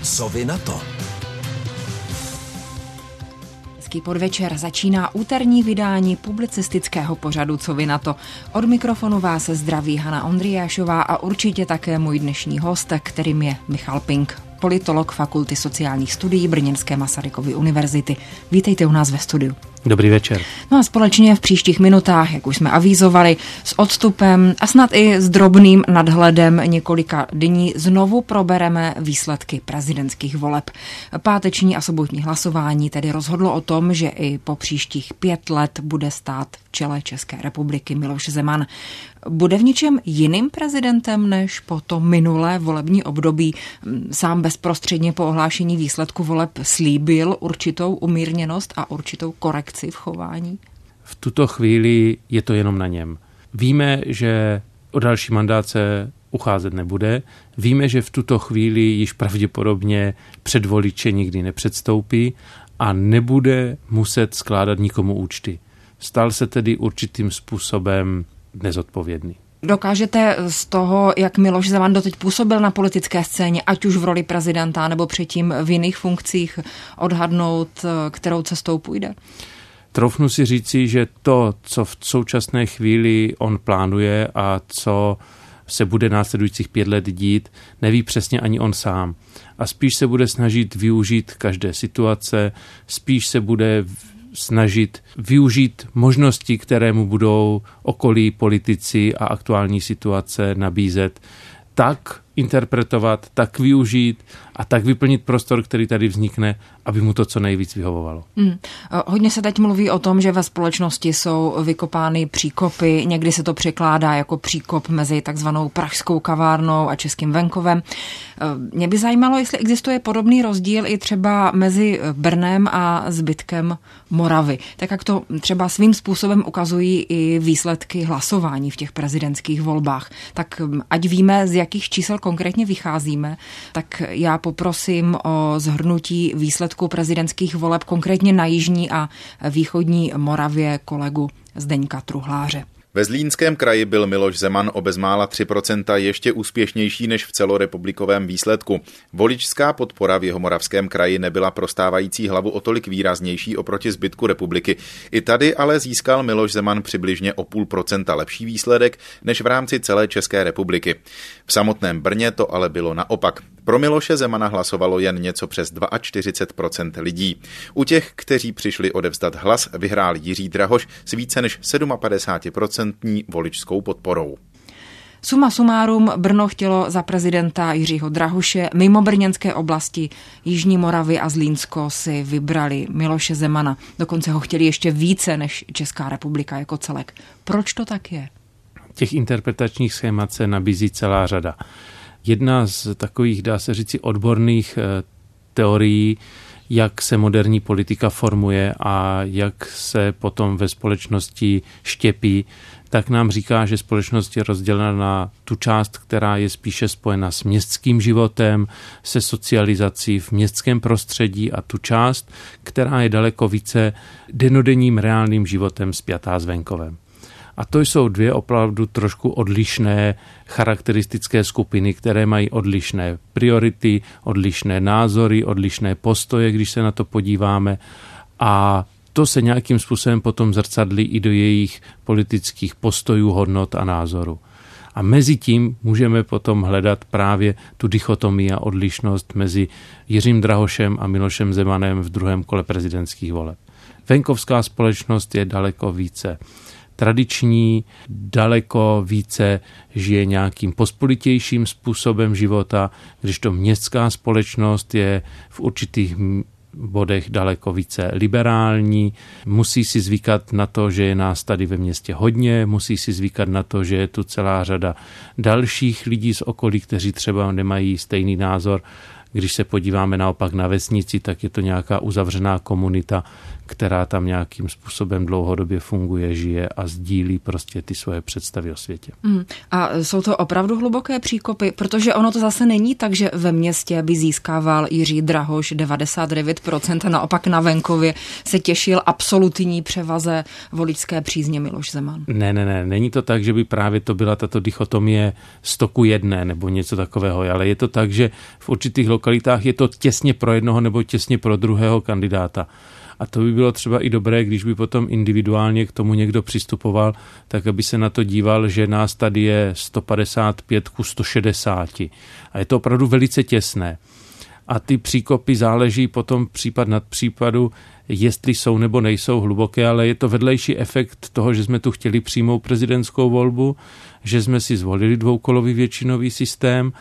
Co vy na to? Hezký podvečer, začíná úterní vydání publicistického pořadu Co vy na to. Od mikrofonu vás zdraví Hana Ondriášová a určitě také můj dnešní host, kterým je Michal Pink, politolog Fakulty sociálních studií Brněnské Masarykovy univerzity. Vítejte u nás ve studiu. Dobrý večer. No a společně v příštích minutách, jak už jsme avizovali, s odstupem a snad i s drobným nadhledem několika dní znovu probereme výsledky prezidentských voleb. Páteční a sobotní hlasování tedy rozhodlo o tom, že i po příštích 5 let bude stát v čele České republiky Miloš Zeman. Bude v něčem jiným prezidentem než po to minulé volební období? Sám bezprostředně po ohlášení výsledku voleb slíbil určitou umírněnost a určitou korekci v chování? V tuto chvíli je to jenom na něm. Víme, že o další mandát se ucházet nebude. Víme, že v tuto chvíli již pravděpodobně před voliče nikdy nepředstoupí a nebude muset skládat nikomu účty. Stal se tedy určitým způsobem nezodpovědný. Dokážete z toho, jak Miloš Zeman doteď působil na politické scéně, ať už v roli prezidenta nebo předtím v jiných funkcích, odhadnout, kterou cestou půjde? Troufnu si říci, že to, co v současné chvíli on plánuje a co se bude následujících 5 let dít, neví přesně ani on sám. A spíš se bude snažit využít každé situace, spíš se bude snažit využít možnosti, které mu budou okolí, politici a aktuální situace nabízet, tak interpretovat, tak využít a tak vyplnit prostor, který tady vznikne, aby mu to co nejvíc vyhovovalo. Hodně se teď mluví o tom, že ve společnosti jsou vykopány příkopy, někdy se to překládá jako příkop mezi takzvanou pražskou kavárnou a českým venkovem. Mě by zajímalo, jestli existuje podobný rozdíl i třeba mezi Brnem a zbytkem Moravy. Tak jak to třeba svým způsobem ukazují i výsledky hlasování v těch prezidentských volbách. Tak ať víme, z jakých čísel konkrétně vycházíme, tak já poprosím o shrnutí výsledků prezidentských voleb konkrétně na jižní a východní Moravě kolegu Zdeňka Truhláře. Ve Zlínském kraji byl Miloš Zeman o bezmála 3% ještě úspěšnější než v celorepublikovém výsledku. Voličská podpora v Jihomoravském kraji nebyla pro stávající hlavu o tolik výraznější oproti zbytku republiky. I tady ale získal Miloš Zeman přibližně o 0,5% lepší výsledek než v rámci celé České republiky. V samotném Brně to ale bylo naopak. Pro Miloše Zemana hlasovalo jen něco přes 42% lidí. U těch, kteří přišli odevzdat hlas, vyhrál Jiří Drahoš s více než 57% voličskou podporou. Suma sumárum, Brno chtělo za prezidenta Jiřího Drahoše, mimo brněnské oblasti Jižní Moravy a Zlínsko si vybrali Miloše Zemana. Dokonce ho chtěli ještě více než Česká republika jako celek. Proč to tak je? Těch interpretačních schémat se nabízí celá řada. Jedna z takových, dá se říci, odborných teorií, jak se moderní politika formuje a jak se potom ve společnosti štěpí, tak nám říká, že společnost je rozdělena na tu část, která je spíše spojena s městským životem, se socializací v městském prostředí a tu část, která je daleko více dennodenním reálným životem spjatá s venkovem. A to jsou dvě opravdu trošku odlišné charakteristické skupiny, které mají odlišné priority, odlišné názory, odlišné postoje, když se na to podíváme. A to se nějakým způsobem potom zrcadlí i do jejich politických postojů, hodnot a názorů. A mezi tím můžeme potom hledat právě tu dichotomii a odlišnost mezi Jiřím Drahošem a Milošem Zemanem v druhém kole prezidentských voleb. Venkovská společnost je daleko více tradiční, daleko více žije nějakým pospolitějším způsobem života, když to městská společnost je v určitých bodech daleko více liberální, musí si zvykat na to, že je nás tady ve městě hodně, musí si zvykat na to, že je tu celá řada dalších lidí z okolí, kteří třeba nemají stejný názor. Když se podíváme naopak na vesnici, tak je to nějaká uzavřená komunita, která tam nějakým způsobem dlouhodobě funguje, žije a sdílí prostě ty svoje představy o světě. A jsou to opravdu hluboké příkopy, protože ono to zase není tak, že ve městě by získával Jiří Drahoš 99% a naopak na venkově se těšil absolutní převaze voličské přízně Miloš Zeman. Ne, není to tak, že by právě to byla tato dichotomie 100:1 nebo něco takového, ale je to tak, že v určitých lokalitách je to těsně pro jednoho nebo těsně pro druhého kandidáta. A to by bylo třeba i dobré, když by potom individuálně k tomu někdo přistupoval, tak aby se na to díval, že nás tady je 155 ku 160. A je to opravdu velice těsné. A ty příkopy záleží potom případ nad případu, jestli jsou nebo nejsou hluboké, ale je to vedlejší efekt toho, že jsme tu chtěli přímou prezidentskou volbu, že jsme si zvolili dvoukolový většinový systém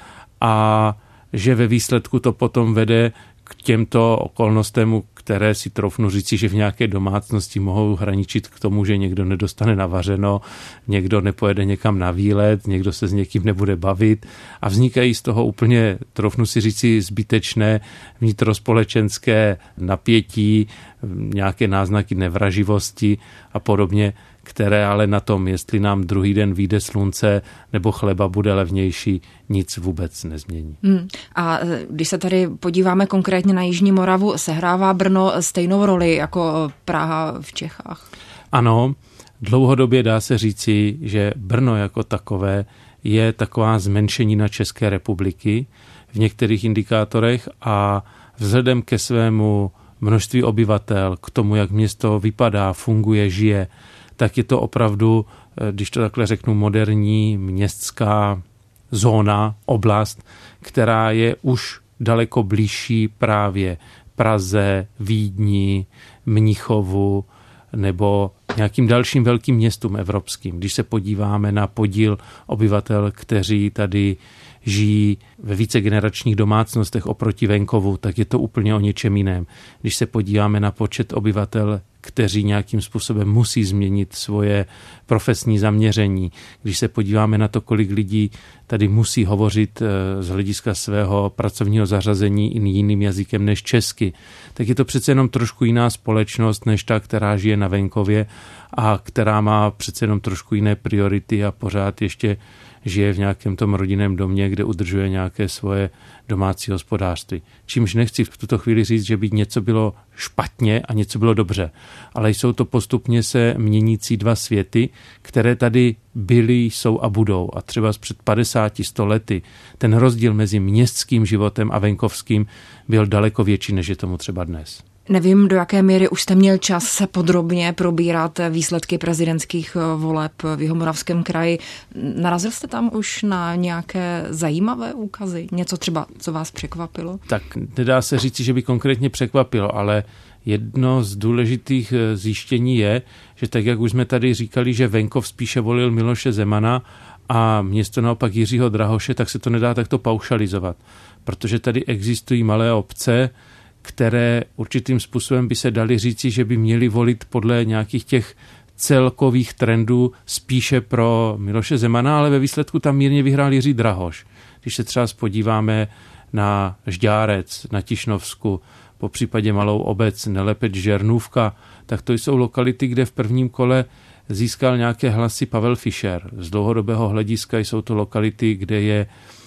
a že ve výsledku to potom vede k těmto okolnostem, které si troufnu říci, že v nějaké domácnosti mohou hraničit k tomu, že někdo nedostane navařeno, někdo nepojede někam na výlet, někdo se s někým nebude bavit a vznikají z toho úplně, troufnu si říci, zbytečné vnitrospolečenské napětí, nějaké náznaky nevraživosti a podobně, které ale na tom, jestli nám druhý den vyjde slunce nebo chleba bude levnější, nic vůbec nezmění. A když se tady podíváme konkrétně na Jižní Moravu, sehrává Brno stejnou roli jako Praha v Čechách? Ano, dlouhodobě dá se říci, že Brno jako takové je taková zmenšenina České republiky v některých indikátorech a vzhledem ke svému množství obyvatel, k tomu, jak město vypadá, funguje, žije, tak je to opravdu, když to takhle řeknu, moderní městská zóna, oblast, která je už daleko blížší právě Praze, Vídni, Mnichovu nebo nějakým dalším velkým městům evropským. Když se podíváme na podíl obyvatel, kteří tady žijí ve vícegeneračních domácnostech oproti venkovu, tak je to úplně o něčem jiném. Když se podíváme na počet obyvatel, kteří nějakým způsobem musí změnit svoje profesní zaměření, když se podíváme na to, kolik lidí tady musí hovořit z hlediska svého pracovního zařazení i jiným jazykem než česky, tak je to přece jenom trošku jiná společnost než ta, která žije na venkově a která má přece jenom trošku jiné priority a pořád ještě žije v nějakém tom rodinném domě, kde udržuje nějaké svoje domácí hospodářství. Čímž nechci v tuto chvíli říct, že by něco bylo špatně a něco bylo dobře, ale jsou to postupně se měnící dva světy, které tady byly, jsou a budou. A třeba před 50-100 lety ten rozdíl mezi městským životem a venkovským byl daleko větší, než je tomu třeba dnes. Nevím, do jaké míry už jste měl čas se podrobně probírat výsledky prezidentských voleb v Jihomoravském kraji. Narazil jste tam už na nějaké zajímavé úkazy? Něco třeba, co vás překvapilo? Tak nedá se říci, že by konkrétně překvapilo, ale jedno z důležitých zjištění je, že tak, jak už jsme tady říkali, že venkov spíše volil Miloše Zemana a město naopak Jiřího Drahoše, tak se to nedá takto paušalizovat, protože tady existují malé obce, které určitým způsobem by se dali říci, že by měli volit podle nějakých těch celkových trendů spíše pro Miloše Zemana, ale ve výsledku tam mírně vyhrál Jiří Drahoš. Když se třeba podíváme na Žďárec, na Tišnovsku, po případě malou obec Nelepeč, Žernůvka, tak to jsou lokality, kde v prvním kole získal nějaké hlasy Pavel Fischer. Z dlouhodobého hlediska jsou to lokality, kde je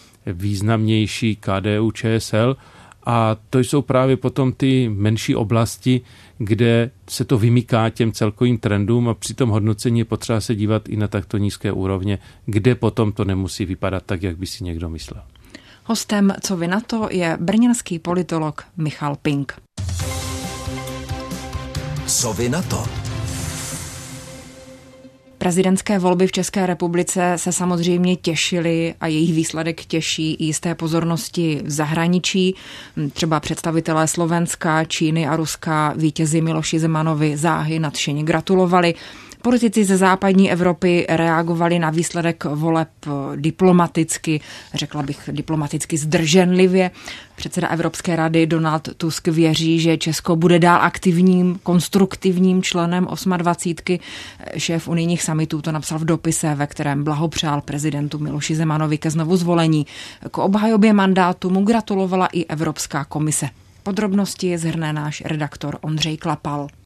významnější KDU-ČSL, a to jsou právě potom ty menší oblasti, kde se to vymyká těm celkovým trendům a při tom hodnocení je potřeba se dívat i na takto nízké úrovně, kde potom to nemusí vypadat tak, jak by si někdo myslel. Hostem Co vy na to je brněnský politolog Michal Pink. Co vy na to? Prezidentské volby v České republice se samozřejmě těšily a jejich výsledek těší i jisté pozornosti v zahraničí. Třeba představitelé Slovenska, Číny a Ruska vítězi Miloši Zemanovi záhy nadšeně gratulovali. Politici ze západní Evropy reagovali na výsledek voleb diplomaticky, řekla bych diplomaticky zdrženlivě. Předseda Evropské rady Donald Tusk věří, že Česko bude dál aktivním, konstruktivním členem 28. Šéf unijních summitů to napsal v dopise, ve kterém blahopřál prezidentu Miloši Zemanovi ke znovu zvolení. K obhajobě mandátu mu gratulovala i Evropská komise. Podrobnosti shrne náš redaktor Ondřej Klapal.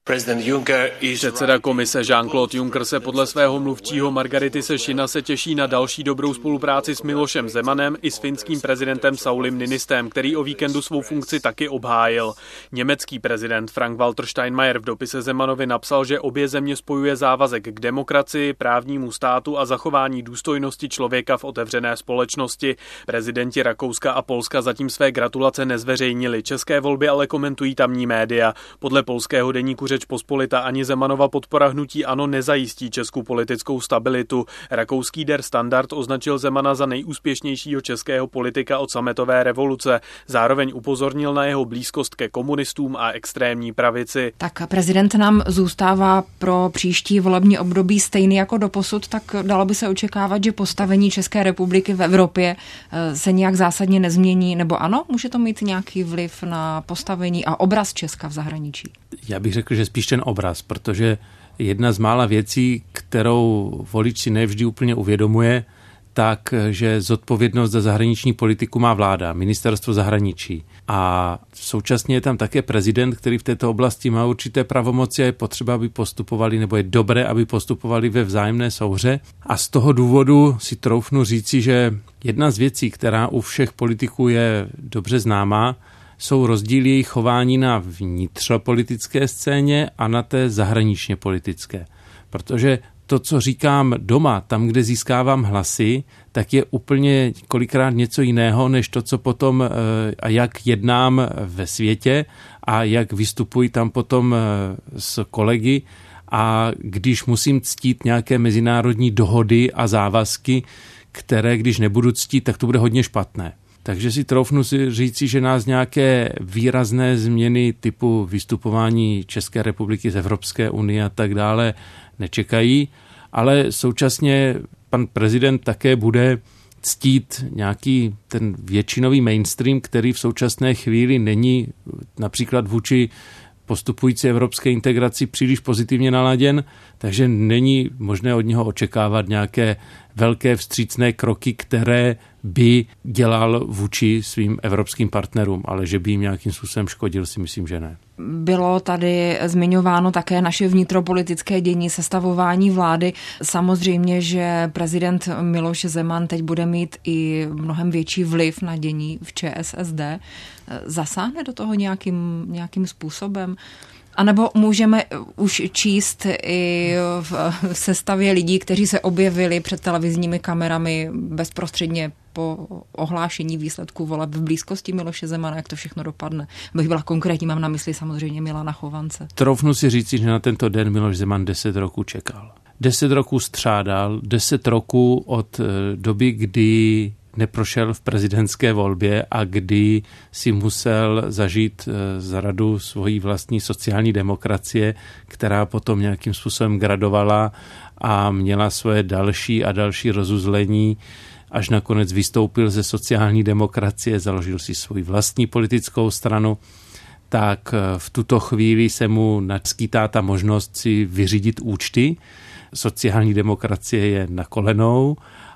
Předseda komise Jean-Claude Juncker se podle svého mluvčího Margarity Šina se těší na další dobrou spolupráci s Milošem Zemanem i s finským prezidentem Saulim Niinistem, který o víkendu svou funkci taky obhájil. Německý prezident Frank-Walter Steinmeier v dopise Zemanovi napsal, že obě země spojuje závazek k demokracii, právnímu státu a zachování důstojnosti člověka v otevřené společnosti. Prezidenti Rakouska a Polska zatím své gratulace nezveřejnili. České volby ale komentují tamní média. Podle polského deníku Řeč Pospolita ani Zemanova podpora hnutí ANO nezajistí českou politickou stabilitu. Rakouský Der Standard označil Zemana za nejúspěšnějšího českého politika od sametové revoluce. Zároveň upozornil na jeho blízkost ke komunistům a extrémní pravici. Tak prezident nám zůstává pro příští volební období stejný jako doposud, tak dalo by se očekávat, že postavení České republiky v Evropě se nějak zásadně nezmění, nebo ano? Může to mít nějaký vliv na postavení a obraz Česka v zahraničí? Já bych řekl, že spíš ten obraz, protože jedna z mála věcí, kterou volič si nevždy úplně uvědomuje, tak, že zodpovědnost za zahraniční politiku má vláda, ministerstvo zahraničí. A současně je tam také prezident, který v této oblasti má určité pravomoci a je potřeba, aby postupovali, nebo je dobré, aby postupovali ve vzájemné souhře. A z toho důvodu si troufnu říci, že jedna z věcí, která u všech politiků je dobře známá, jsou rozdíly jejich chování na vnitřopolitické scéně a na té zahraničně politické. Protože to, co říkám doma, tam, kde získávám hlasy, tak je úplně kolikrát něco jiného, než to, co potom a jak jednám ve světě a jak vystupuji tam potom s kolegy a když musím ctít nějaké mezinárodní dohody a závazky, které když nebudu ctít, tak to bude hodně špatné. Takže si troufnu si říci, že nás nějaké výrazné změny typu vystupování České republiky z Evropské unie a tak dále nečekají, ale současně pan prezident také bude ctít nějaký ten většinový mainstream, který v současné chvíli není například vůči postupující evropské integraci příliš pozitivně naladěn, takže není možné od něho očekávat nějaké velké vstřícné kroky, které by dělal vůči svým evropským partnerům, ale že by jim nějakým způsobem škodil, si myslím, že ne. Bylo tady zmiňováno také naše vnitropolitické dění, sestavování vlády. Samozřejmě, že prezident Miloš Zeman teď bude mít i mnohem větší vliv na dění v ČSSD. Zasáhne do toho nějakým způsobem? A nebo můžeme už číst i v sestavě lidí, kteří se objevili před televizními kamerami bezprostředně po ohlášení výsledků voleb v blízkosti Miloše Zemana, jak to všechno dopadne. Bych byla konkrétní, mám na mysli samozřejmě Milana Chovance. Troufnu si říct, že na tento den Miloš Zeman 10 roků čekal. 10 roků střádal, 10 roků od doby, kdy neprošel v prezidentské volbě a kdy si musel zažít zradu svojí vlastní sociální demokracie, která potom nějakým způsobem gradovala a měla svoje další a další rozuzlení, až nakonec vystoupil ze sociální demokracie, založil si svoji vlastní politickou stranu, tak v tuto chvíli se mu naskýtá ta možnost si vyřídit účty. Sociální demokracie je na kolenou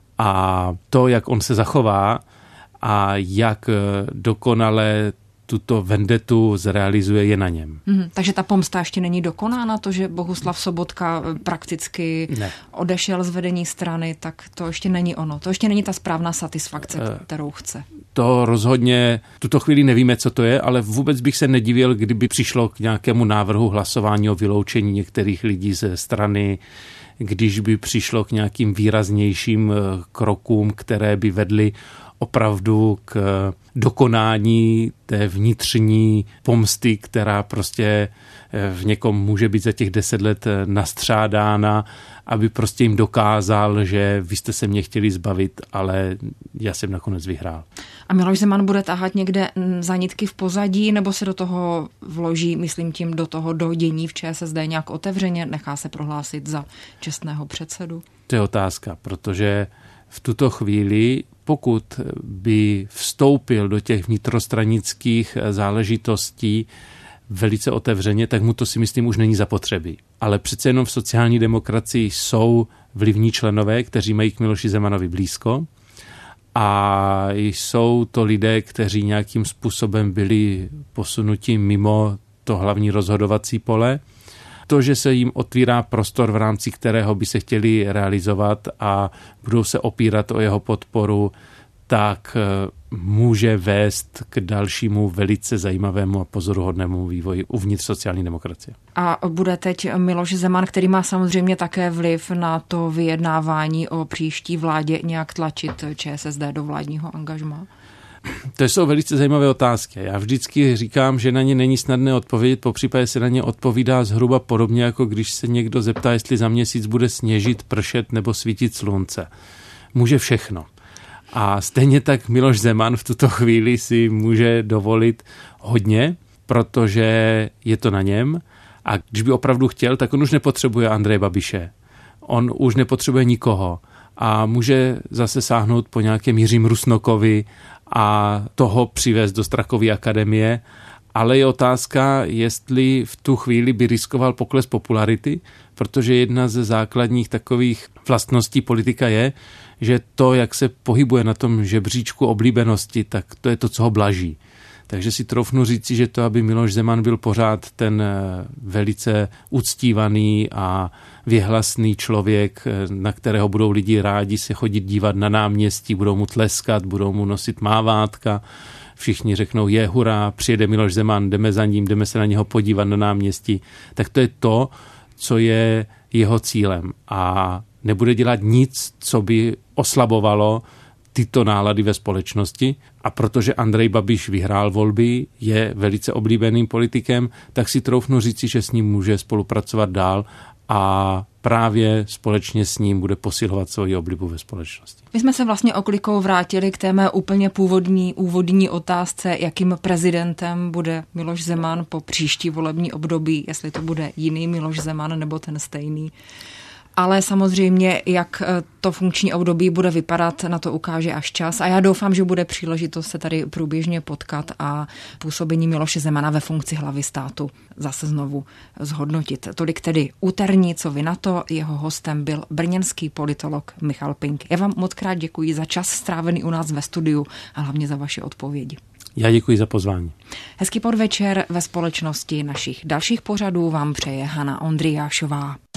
a to, jak on se zachová a jak dokonale tuto vendetu zrealizuje, je na něm. Takže ta pomsta ještě není dokonána, to, že Bohuslav Sobotka prakticky odešel z vedení strany, tak to ještě není ono. To ještě není ta správná satisfakce, kterou chce. To rozhodně, v tuto chvíli nevíme, co to je, ale vůbec bych se nedivil, kdyby přišlo k nějakému návrhu hlasování o vyloučení některých lidí ze strany, když by přišlo k nějakým výraznějším krokům, které by vedly opravdu k dokonání té vnitřní pomsty, která prostě v někom může být za těch 10 let nastřádána, aby prostě jim dokázal, že vy jste se mě chtěli zbavit, ale já jsem nakonec vyhrál. A Miloš Zeman bude tahat někde za nitky v pozadí, nebo se do toho vloží, myslím tím, do toho dění v ČSSD nějak otevřeně, nechá se prohlásit za čestného předsedu? To je otázka, protože v tuto chvíli, pokud by vstoupil do těch vnitrostranických záležitostí velice otevřeně, tak mu to, si myslím, už není zapotřebí. Ale přece jenom v sociální demokracii jsou vlivní členové, kteří mají k Miloši Zemanovi blízko a jsou to lidé, kteří nějakým způsobem byli posunuti mimo to hlavní rozhodovací pole To, že se jim otvírá prostor, v rámci kterého by se chtěli realizovat a budou se opírat o jeho podporu, tak může vést k dalšímu velice zajímavému a pozoruhodnému vývoji uvnitř sociální demokracie. A bude teď Miloš Zeman, který má samozřejmě také vliv na to vyjednávání o příští vládě, nějak tlačit ČSSD do vládního angažmá? To jsou velice zajímavé otázky. Já vždycky říkám, že na ně není snadné odpovědět, popřípadě se na ně odpovídá zhruba podobně, jako když se někdo zeptá, jestli za měsíc bude sněžit, pršet nebo svítit slunce. Může všechno. A stejně tak Miloš Zeman v tuto chvíli si může dovolit hodně, protože je to na něm. A když by opravdu chtěl, tak on už nepotřebuje Andreje Babiše. On už nepotřebuje nikoho. A může zase sáhnout po nějakém Jiřím Rusnokovi a toho přivést do Strakovy akademie. Ale je otázka, jestli v tu chvíli by riskoval pokles popularity, protože jedna ze základních takových vlastností politika je, že to, jak se pohybuje na tom žebříčku oblíbenosti, tak to je to, co ho blaží. Takže si troufnu říci, že to, aby Miloš Zeman byl pořád ten velice uctívaný a věhlasný člověk, na kterého budou lidi rádi se chodit dívat na náměstí, budou mu tleskat, budou mu nosit mávátka, všichni řeknou je hurá, přijede Miloš Zeman, jdeme za ním, jdeme se na něho podívat na náměstí. Tak to je to, co je jeho cílem. A nebude dělat nic, co by oslabovalo tyto nálady ve společnosti. A protože Andrej Babiš vyhrál volby, je velice oblíbeným politikem, tak si troufnu říci, že s ním může spolupracovat dál a právě společně s ním bude posilovat svoji oblibu ve společnosti. My jsme se vlastně oklikou vrátili k té mé úplně úvodní otázce, jakým prezidentem bude Miloš Zeman po příští volební období, jestli to bude jiný Miloš Zeman nebo ten stejný. Ale samozřejmě, jak to funkční období bude vypadat, na to ukáže až čas. A já doufám, že bude příležitost se tady průběžně potkat a působení Miloše Zemana ve funkci hlavy státu zase znovu zhodnotit. Tolik tedy úterní, co vy na to. Jeho hostem byl brněnský politolog Michal Pink. Já vám moc krát děkuji za čas strávený u nás ve studiu a hlavně za vaše odpovědi. Já děkuji za pozvání. Hezký podvečer ve společnosti našich dalších pořadů vám přeje Hana Ondriášová.